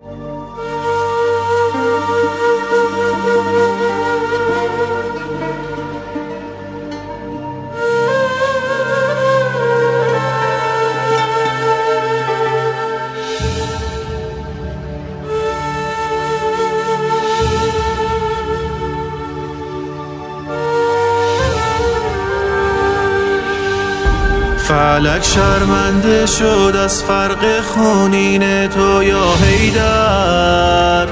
فلک شرمنده شد از فرق خونین تو یا حیدر،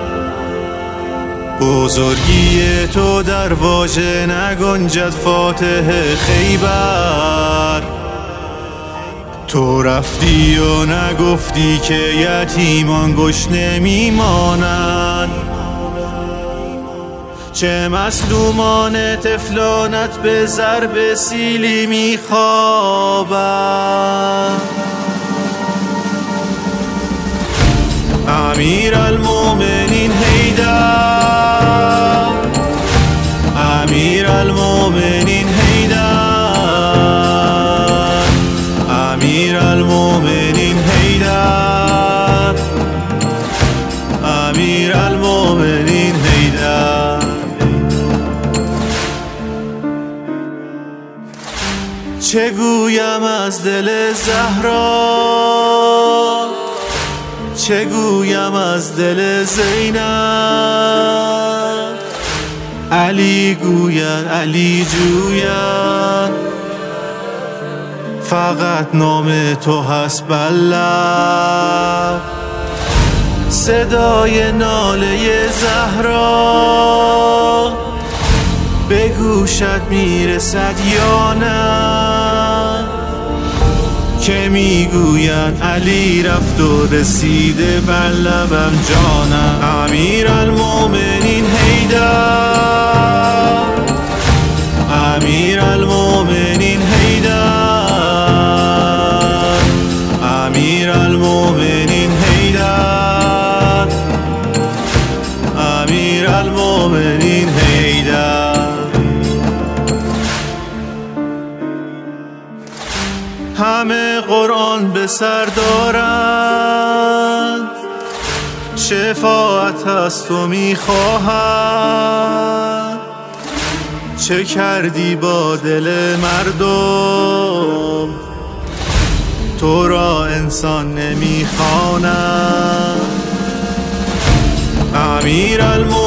بزرگی تو در واژه نگنجد فاتح خیبر. تو رفتی و نگفتی که یتیمان گشنه میمانند، چه مظلومان طفلانت به ضرب سیلی میخوابند. امیر المومنین حیدر، امیر المومنین حیدر، امیر المومنین حیدر، امیر المومنین حیدر. چه گویم از دل زهرا، چه گویم از دل زینب. علی گوید علی جوید، فقط نام تو هست بر لب. صدای ناله زهرا به گوشت میرسد یا نه، که میگوید علی رفت و رسیده بر لبم جانم. امیر المومنین حیدر، امیر المومنین حیدر، امیر المومنین حیدر، امیر المومنین حیدر. همه قرآن به سر دارند، شفاعت از تو میخواهند. چه کردی با دل مردم، تو را انسان نمیخواند. امیر